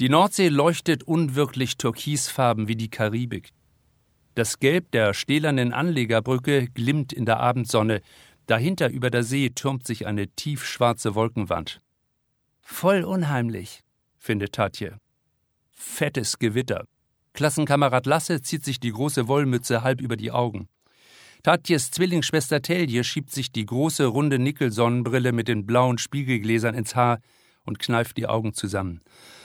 Die Nordsee leuchtet unwirklich türkisfarben wie die Karibik. Das Gelb der stählernen Anlegerbrücke glimmt in der Abendsonne. Dahinter über der See türmt sich eine tiefschwarze Wolkenwand. Voll unheimlich, findet Tatje. Fettes Gewitter. Klassenkamerad Lasse zieht sich die große Wollmütze halb über die Augen. Tatjes Zwillingsschwester Telje schiebt sich die große, runde Nickelsonnenbrille mit den blauen Spiegelgläsern ins Haar und kneift die Augen zusammen.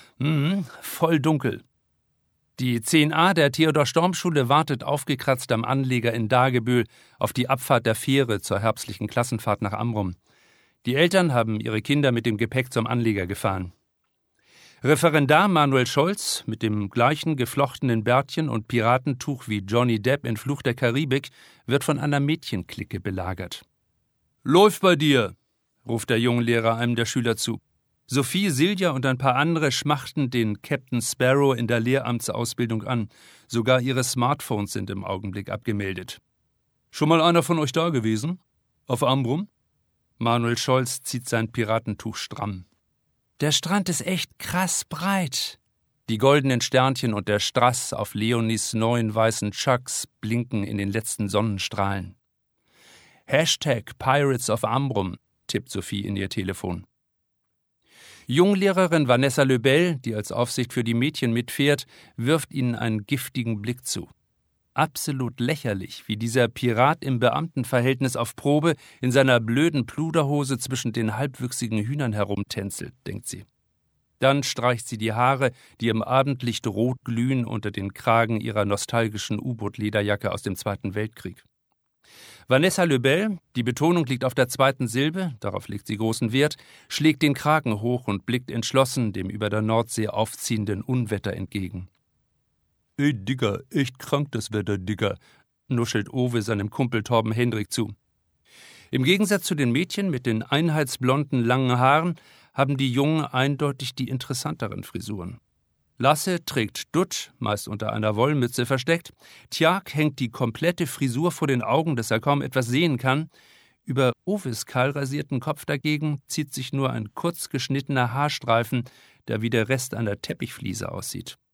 Voll dunkel. Die 10a der Theodor-Storm-Schule wartet aufgekratzt am Anleger in Dagebüll auf die Abfahrt der Fähre zur herbstlichen Klassenfahrt nach Amrum. Die Eltern haben ihre Kinder mit dem Gepäck zum Anleger gefahren. Referendar Manuel Scholz mit dem gleichen geflochtenen Bärtchen und Piratentuch wie Johnny Depp in Fluch der Karibik wird von einer Mädchenklicke belagert. »Läuft bei dir«, ruft der Junglehrer einem der Schüler zu. Sophie, Silja und ein paar andere schmachten den Captain Sparrow in der Lehramtsausbildung an. Sogar ihre Smartphones sind im Augenblick abgemeldet. »Schon mal einer von euch da gewesen? Auf Amrum?« Manuel Scholz zieht sein Piratentuch stramm. »Der Strand ist echt krass breit.« Die goldenen Sternchen und der Strass auf Leonies neuen weißen Chucks blinken in den letzten Sonnenstrahlen. #Pirates of Amrum, tippt Sophie in ihr Telefon. Junglehrerin Vanessa Löbel, die als Aufsicht für die Mädchen mitfährt, wirft ihnen einen giftigen Blick zu. Absolut lächerlich, wie dieser Pirat im Beamtenverhältnis auf Probe in seiner blöden Pluderhose zwischen den halbwüchsigen Hühnern herumtänzelt, denkt sie. Dann streicht sie die Haare, die im Abendlicht rot glühen unter den Kragen ihrer nostalgischen U-Boot-Lederjacke aus dem Zweiten Weltkrieg. Vanessa Löbel, die Betonung liegt auf der zweiten Silbe, darauf legt sie großen Wert, schlägt den Kragen hoch und blickt entschlossen dem über der Nordsee aufziehenden Unwetter entgegen. »Ey, Digga, echt krank das Wetter, Digga«, nuschelt Owe seinem Kumpel Torben Hendrik zu. Im Gegensatz zu den Mädchen mit den einheitsblonden, langen Haaren haben die Jungen eindeutig die interessanteren Frisuren. Lasse trägt Dutt, meist unter einer Wollmütze versteckt. Tjag hängt die komplette Frisur vor den Augen, dass er kaum etwas sehen kann. Über Oves kahl rasierten Kopf dagegen zieht sich nur ein kurz geschnittener Haarstreifen, der wie der Rest einer Teppichfliese aussieht.